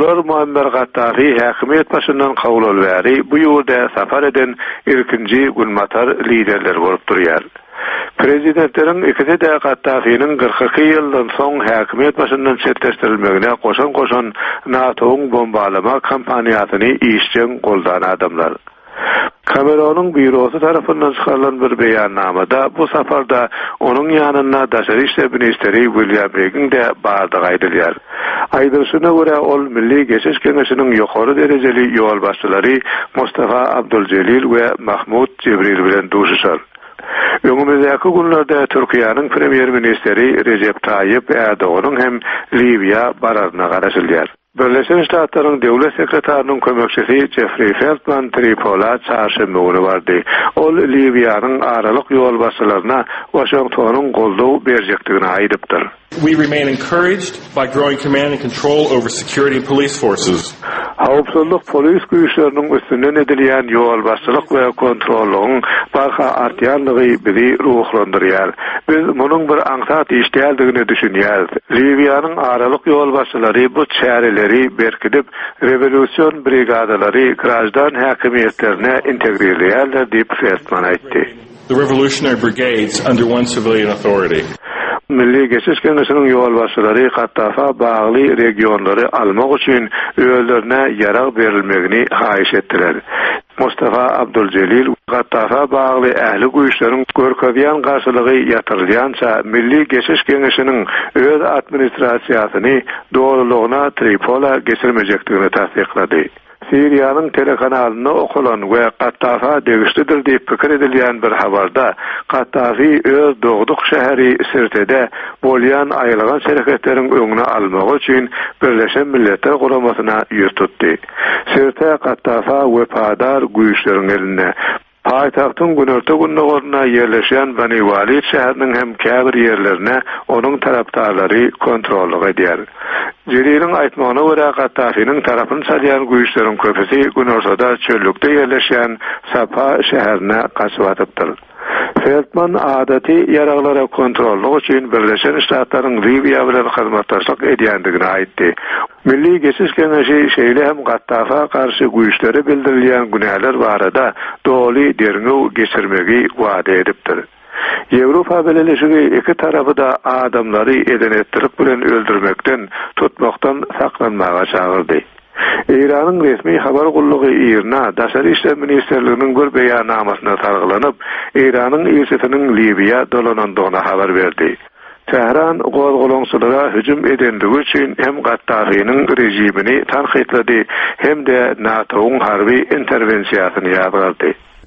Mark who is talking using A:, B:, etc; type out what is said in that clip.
A: Olar Muammer Gaddafi häkimet başyndan kabul bolýary. Bu ýolda safar eden ilkinji gulmatar liderler bolup durýar. Prezidentleriň ikisi de Gaddafi'nin 42 ýyldan soň häkimet başyndan çetleşdirilmegine goşan NATO'ň bombalama kampaniýasyny işçiň goldan adamlar. Cameron'un bürosu tarafından çıkarılan bir beyannamada bu safarda onun yanına Daşary işler ministeri William Regan de bardygy aýdylýar. Aýdylyşyna görä ol Milli Geçiş Keňeşiniň ýokary derejeli ýol başçylary Mustafa Abduljelil we Mahmud Jibril bilen duşuşar. Öňümüzdäki günlerde Türkiýanyň premier ministeri Recep Tayyip Erdoğan'ın hem Libiya bararyna garaşylýar. Birleşen Ştatlaryň döwlet sekretarının kömekçisi Jeffrey Feltman Tripola çarşamba günü bardy. Ol Libyanyň aralyk ýol başçylaryna Washingtonyň goldaw berjekdigini aýdypdyr.
B: We remain encouraged by growing command and control over security and police forces.
A: Hawpsuzlyk polis güýçleriniň üstünden edilýän ýol başçylyk we kontrolyň barha artýanlygy bizi ruhlandyrýar. Biz munyň bir aňsat işdäligini düşünýäris. Libyanyň aralyk ýol başçylary bu çäreleri berkidip revolýusiýon brigadalary grajdan häkimiýetlerine integrelýärler diýip Feltman aýtdy.
B: The revolutionary brigades under one civilian authority.
A: Milli Geçiş Keňeşiniň ýol başçylary Gaddafa bagly regionlary almak üçin öýlerine ýarag berilmegini haýyş etdiler. Mustafa Abduljelil Gaddafa bagly ähli güýçleriň görkezýän garşylygy ýatyrylýança Milli Geçiş Keňeşiniň öz administrasiýasyny dogrulygyna Tripola geçirmejekdigini tasdiklady. Siriýanyň telekanalyna okulan we Gaddafa degişlidir diýip pikir edilýän bir habarda Gaddafi öz dogduk şäheri Sirtede bolýan aýylagan şereketleriň öňüne almak üçin Birleşen Milletler Guramasyna ýüz tutdy. Sirte Gaddafa wepadar güýçleriň elinde. Paýtagtyň günörte günnägoruna ýerleşen Bani Walid şäheriniň hem käbir ýerlerine onuň tarapdarlary kontrollyk edýär. Jeriliň aýtmagyna görä Gaddafi'niň tarapyny çalýan güýçleriň köpüsi günortada çöllükde ýerleşen Sapa şäherine gaçyp atypdyr. Feltman adaty ýaraglara kontrollyk üçin Birleşen Ştatlaryň Libiya bilen hyzmatdaşlyk edýändigini aýtdy. Milli Geçiş Keňeşi şeýle hem Gaddafa garşy güýçleri bildirilýän günäler barada doly derňew geçirmegi wada edipdir. Ýewropa Birleşigi iki tarapy da adamlary edenetlik bilen öldürmekden, tutmakdan saklanmaga çagyrdy. İran'ın resmi habar gullugy İrna Daşary işler ministerliginiň bir beýannamasyna targylanyp, İran'ın elçisiniň Libiya dolanandygyna habar berdi. Tehran gozgolaňçylara hüjüm edendigi üçin hem Gaddafi'niň rejimini tanqidledi hem de NATO'ň harby interwensiýasyny ýagrady.